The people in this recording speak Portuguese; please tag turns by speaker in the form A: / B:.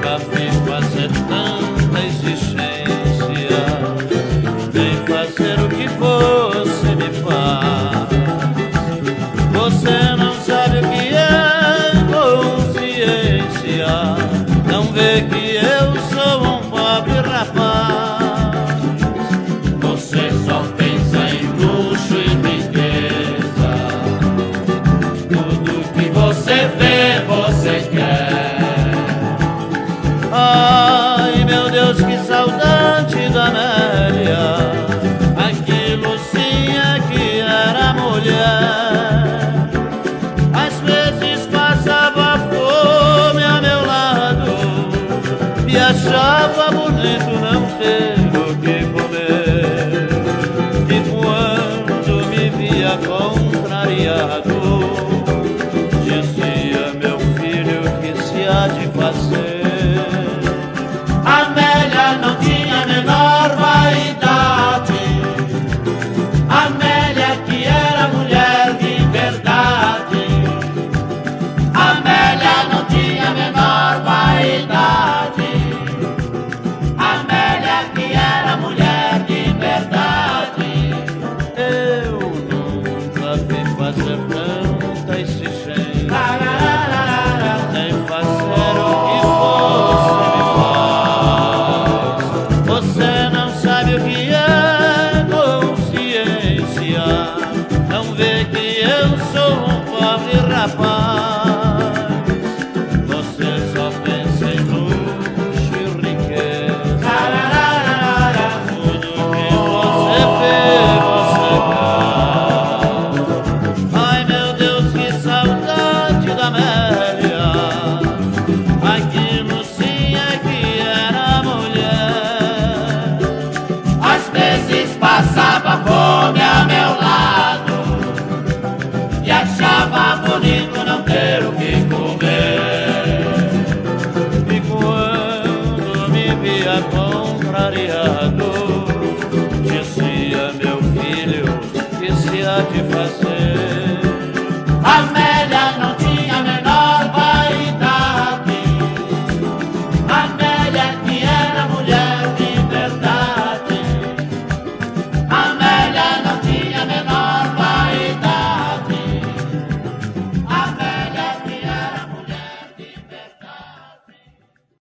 A: nunca fiz fazer tanta exigência, nem fazer o que você me faz. Você não sabe o que é consciência, não vê que eu sou um pobre rapaz.
B: Você só pensa em luxo e riqueza, tudo que você vê, você quer.
A: Ai, meu Deus, que saudade da Amélia, aquilo sim é que era mulher. Às vezes passava fome a meu lado e achava bonito não ter o que comer. E quando me via contrariado, dizia: meu filho, o que se há de fazer?
B: Amélia não tinha a menor vaidade, Amélia que era mulher de verdade. Amélia não tinha a menor vaidade, Amélia que era mulher de verdade.
A: Eu nunca vi fazer tanta exigência, nem fazer o que você me faz. Você não sabe o que é consciência, não vê que eu sou um pobre rapaz. Você só pensa em luxo e riqueza, tudo que você vê, você quer. Ai, meu Deus, que saudade da Amélia, aquilo sim é que era mulher.
B: Às vezes passava fome a meu lado e achava bonito não ter o que comer.
A: E quando me via contrariado,